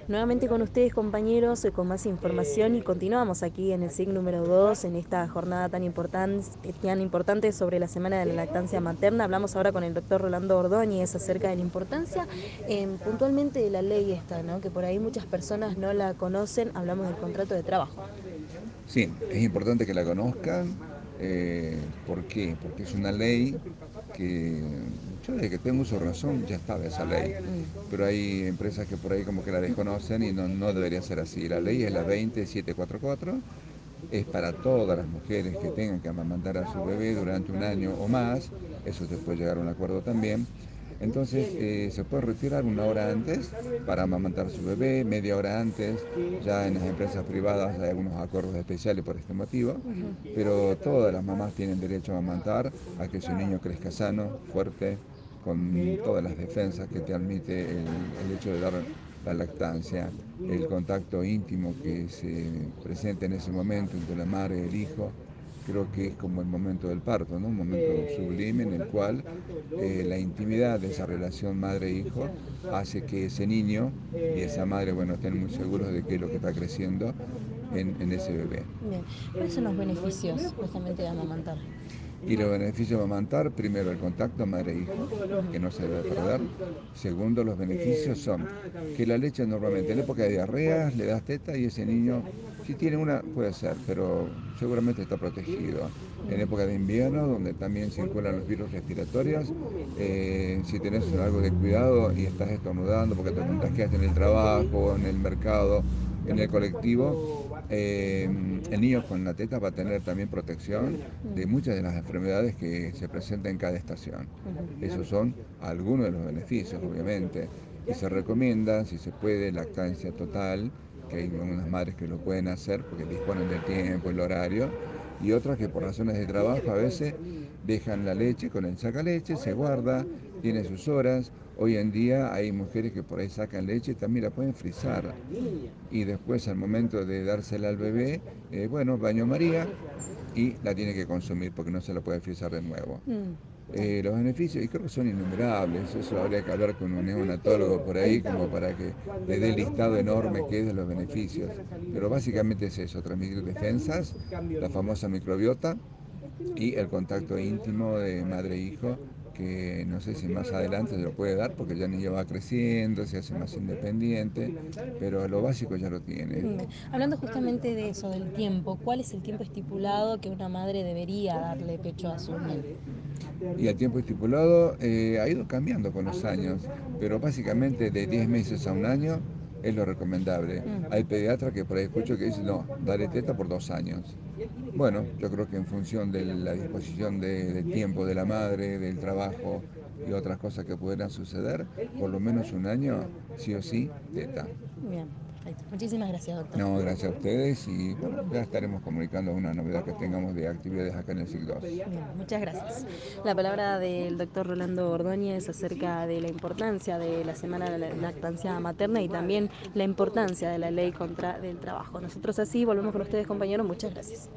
Nuevamente con ustedes, compañeros, con más información y continuamos aquí en el SIC número 2 en esta jornada tan importante sobre la Semana de la Lactancia Materna. Hablamos ahora con el doctor Rolando Ordóñez acerca de la importancia puntualmente de la ley esta, ¿no? Que por ahí muchas personas no la conocen. Hablamos del contrato de trabajo. Sí, es importante que la conozcan. ¿Por qué? Porque es una ley que yo desde que tengo uso de razón ya estaba esa ley. Pero hay empresas que por ahí como que la desconocen y no debería ser así. La ley es la 20744, es para todas las mujeres que tengan que amamantar a su bebé durante un año o más. Eso se puede llegar a un acuerdo también. Entonces se puede retirar una hora antes para amamantar a su bebé, media hora antes. Ya en las empresas privadas hay algunos acuerdos especiales por este motivo, pero todas las mamás tienen derecho a amamantar, a que su niño crezca sano, fuerte, con todas las defensas que te admite el hecho de dar la lactancia, el contacto íntimo que se presenta en ese momento entre la madre y el hijo. Creo que es como el momento del parto, ¿no? Un momento sublime en el cual la intimidad de esa relación madre-hijo hace que ese niño y esa madre, bueno, estén muy seguros de qué es lo que está creciendo en ese bebé. Bien, ¿cuáles son los beneficios justamente de amamantar? Y los beneficios de amamantar, primero el contacto madre-hijo, que no se debe perder. Segundo, los beneficios son que la leche normalmente en época de diarreas le das teta y ese niño, si tiene una, puede ser, pero seguramente está protegido. En época de invierno, donde también circulan los virus respiratorios, si tenés algo de cuidado y estás estornudando porque te contagiaste en el trabajo, en el mercado, en el colectivo, el niño con la teta va a tener también protección de muchas de las enfermedades que se presentan en cada estación. Esos son algunos de los beneficios, obviamente. Y se recomienda, si se puede, lactancia total, que hay unas madres que lo pueden hacer porque disponen del tiempo, el horario, y otras que por razones de trabajo a veces dejan la leche con el sacaleche, se guarda, tiene sus horas. Hoy en día hay mujeres que por ahí sacan leche y también la pueden frizar. Y después al momento de dársela al bebé, bueno, baño María y la tiene que consumir porque no se la puede frizar de nuevo. Los beneficios, y creo que son innumerables, eso habría que hablar con un neonatólogo por ahí como para que le dé el listado enorme que es de los beneficios. Pero básicamente es eso, transmitir defensas, la famosa microbiota y el contacto íntimo de madre e hijo, que no sé si más adelante se lo puede dar porque ya el niño va creciendo, se hace más independiente, pero lo básico ya lo tiene. Hablando justamente de eso, del tiempo, ¿cuál es el tiempo estipulado que una madre debería darle pecho a su nene? Y el tiempo estipulado ha ido cambiando con los años, pero básicamente de 10 meses a un año es lo recomendable. Hay pediatras que por ahí escucho que dicen, no, dale teta por 2 años. Bueno, yo creo que en función de la disposición del tiempo de la madre, del trabajo y otras cosas que pudieran suceder, por lo menos un año, sí o sí, teta. Bien, perfecto. Muchísimas gracias, doctor. No, gracias a ustedes y bueno, ya estaremos comunicando una novedad que tengamos de actividades acá en el SIG 2. Bien, muchas gracias. La palabra del doctor Rolando Ordóñez acerca de la importancia de la Semana de la Lactancia Materna y también la importancia de la ley contra del trabajo. Nosotros así volvemos con ustedes, compañeros. Muchas gracias.